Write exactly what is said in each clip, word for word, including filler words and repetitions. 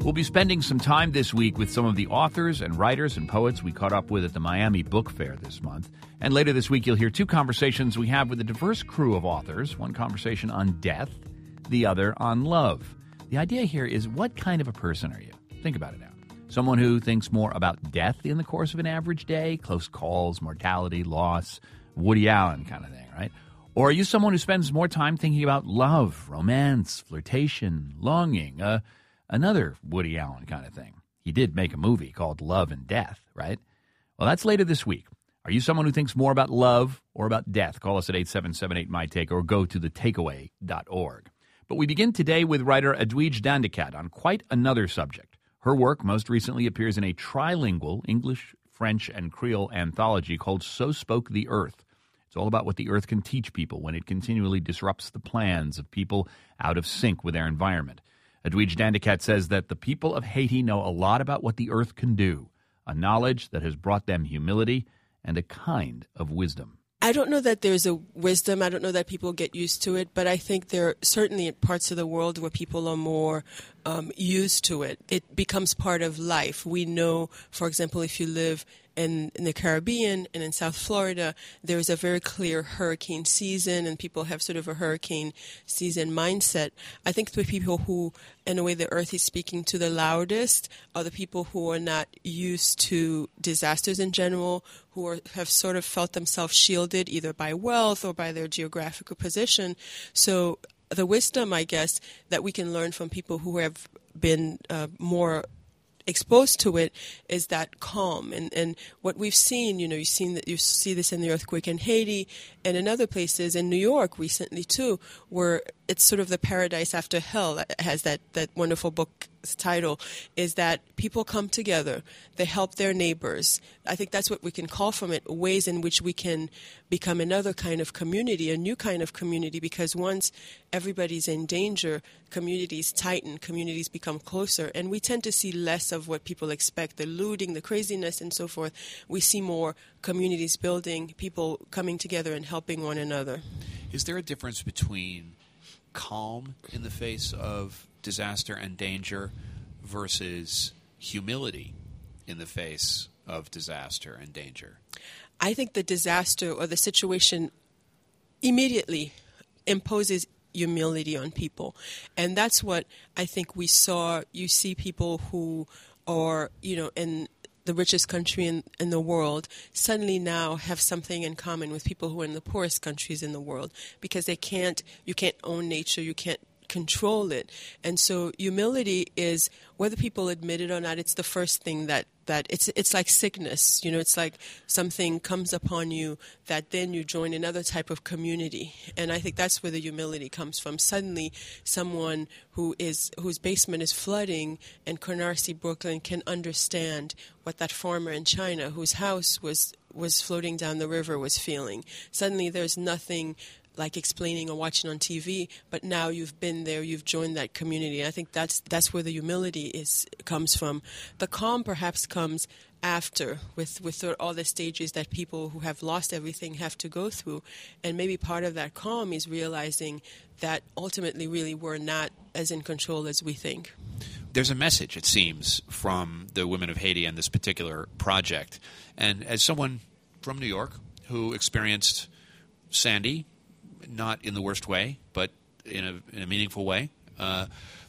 We'll be spending some time this week with some of the authors and writers and poets we caught up with at the Miami Book Fair this month. And later this week, you'll hear two conversations we have with a diverse crew of authors, one conversation on death, the other on love. The idea here is, what kind of a person are you? Think about it now. Someone who thinks more about death in the course of an average day, close calls, mortality, loss, Woody Allen kind of thing, right? Or are you someone who spends more time thinking about love, romance, flirtation, longing, uh, another Woody Allen kind of thing? He did make a movie called Love and Death, right? Well, that's later this week. Are you someone who thinks more about love or about death? Call us at eight seven seven eight, M Y T A K E or go to the takeaway dot org. But we begin today with writer Adweej Dandikat on quite another subject. Her work most recently appears in a trilingual English, French, and Creole anthology called So Spoke the Earth. It's all about what the earth can teach people when it continually disrupts the plans of people out of sync with their environment. Adweej Dandikat says that the people of Haiti know a lot about what the earth can do, a knowledge that has brought them humility and a kind of wisdom. I don't know that there's a wisdom. I don't know that people get used to it, but I think there are certainly parts of the world where people are more um, used to it. It becomes part of life. We know, for example, if you live in, in the Caribbean and in South Florida, there's a very clear hurricane season, and people have sort of a hurricane season mindset. I think the people who, in a way, the earth is speaking to the loudest are the people who are not used to disasters in general, who are, have sort of felt themselves shielded either by wealth or by their geographical position. So the wisdom, I guess, that we can learn from people who have been uh, more exposed to it is that calm. And, and what we've seen, you know, you've seen that, you see this in the earthquake in Haiti and in other places, in New York recently too, where it's sort of the paradise after hell. It has that, that wonderful book title, is that people come together, they help their neighbors. I think that's what we can call from it, ways in which we can become another kind of community, a new kind of community, because once everybody's in danger, communities tighten, communities become closer, and we tend to see less of what people expect, the looting, the craziness, and so forth. We see more communities building, people coming together and helping one another. Is there a difference between calm in the face of disaster and danger versus humility in the face of disaster and danger? I think the disaster or the situation immediately imposes humility on people. And that's what I think we saw. You see people who are, you know, in the richest country in, in the world suddenly now have something in common with people who are in the poorest countries in the world, because they can't, you can't own nature, you can't control it. And so humility is, whether people admit it or not, it's the first thing that, that it's it's like sickness. You know, it's like something comes upon you that then you join another type of community. And I think that's where the humility comes from. Suddenly someone who is whose basement is flooding in Canarsie, Brooklyn, can understand what that farmer in China whose house was was floating down the river was feeling. Suddenly there's nothing like explaining or watching on T V, but now you've been there, you've joined that community. I think that's that's where the humility is comes from. The calm perhaps comes after, with, with all the stages that people who have lost everything have to go through. And maybe part of that calm is realizing that ultimately really we're not as in control as we think. There's a message, it seems, from the women of Haiti and this particular project. And as someone from New York who experienced Sandy, not in the worst way, but in a, in a meaningful way, uh,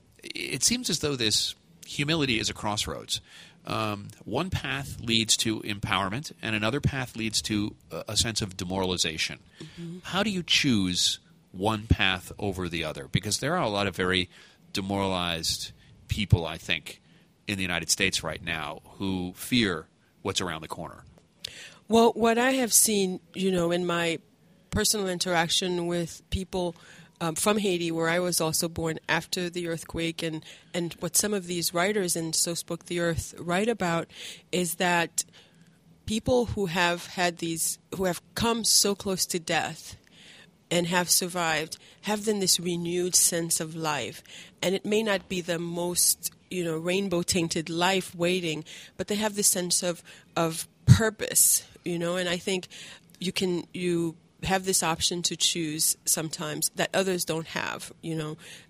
it seems as though this humility is a crossroads. Um, one path leads to empowerment, and another path leads to a, a sense of demoralization. Mm-hmm. How do you choose one path over the other? Because there are a lot of very demoralized people, I think, in the United States right now who fear what's around the corner. Well, what I have seen, you know, in my personal interaction with people um, from Haiti, where I was also born after the earthquake, and, and what some of these writers in So Spoke the Earth write about is that people who have had these, who have come so close to death and have survived, have then this renewed sense of life. And it may not be the most, you know, rainbow-tainted life waiting, but they have this sense of, of purpose, you know, and I think you can, you have this option to choose sometimes that others don't have. You know,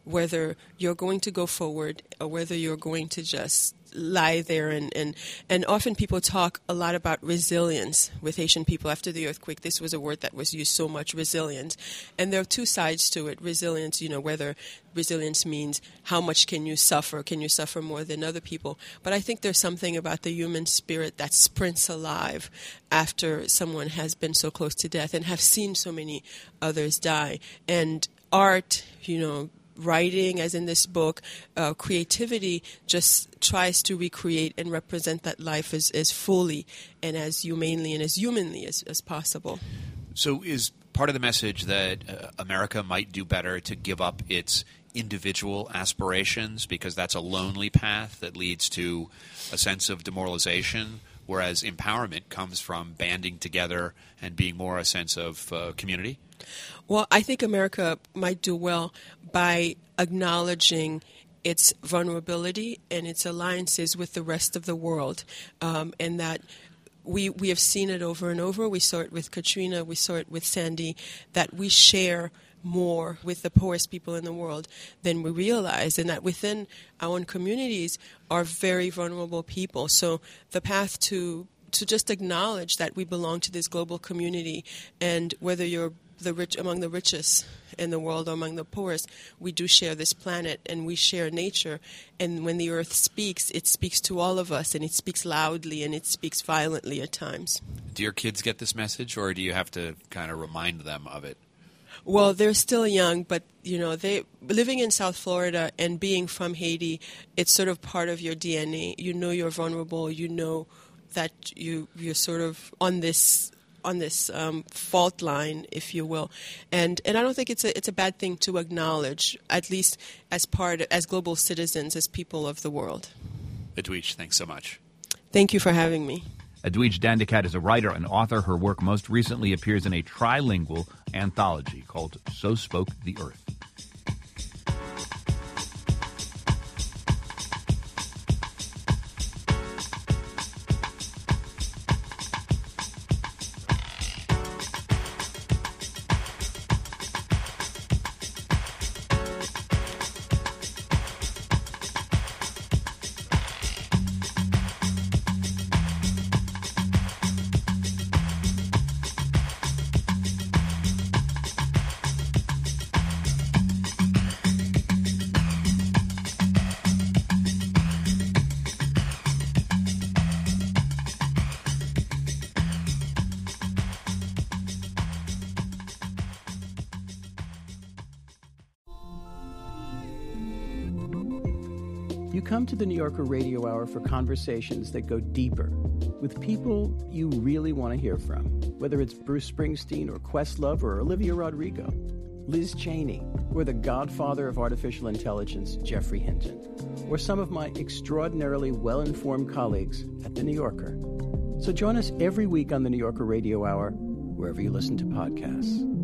whether you're going to go forward or whether you're going to just lie there. And, and, and often people talk a lot about resilience with Haitian people. After the earthquake, this was a word that was used so much, resilience. And there are two sides to it. Resilience, you know, whether resilience means how much can you suffer? Can you suffer more than other people? But I think there's something about the human spirit that sprints alive after someone has been so close to death and have seen so many others die. And art, you know, writing, as in this book, uh, creativity just tries to recreate and represent that life as, as fully and as humanely and as humanly as, as possible. So is part of the message that uh, America might do better to give up its individual aspirations because that's a lonely path that leads to a sense of demoralization, whereas empowerment comes from banding together and being more a sense of uh, community? Well, I think America might do well by acknowledging its vulnerability and its alliances with the rest of the world, um, and that we we have seen it over and over. We saw it with Katrina, we saw it with Sandy, that we share more with the poorest people in the world than we realize, and that within our own communities are very vulnerable people. So the path to to just acknowledge that we belong to this global community, and whether you're the rich among the richest in the world or among the poorest, we do share this planet and we share nature. And when the earth speaks, it speaks to all of us, and it speaks loudly and it speaks violently at times. Do your kids get this message, or do you have to kind of remind them of it? Well, they're still young, but, you know, they living in South Florida and being from Haiti, it's sort of part of your D N A. You know you're vulnerable. You know that you, you're sort of on this on this um, fault line, if you will. And and I don't think it's a it's a bad thing to acknowledge, at least as part, as global citizens, as people of the world. Edwidge, thanks so much. Thank you for having me. Edwidge Dandakat is a writer and author. Her work most recently appears in a trilingual anthology called So Spoke the Earth. You come to the New Yorker Radio Hour for conversations that go deeper with people you really want to hear from, whether it's Bruce Springsteen or Questlove or Olivia Rodrigo, Liz Cheney, or the godfather of artificial intelligence, Geoffrey Hinton, or some of my extraordinarily well-informed colleagues at The New Yorker. So join us every week on the New Yorker Radio Hour, wherever you listen to podcasts.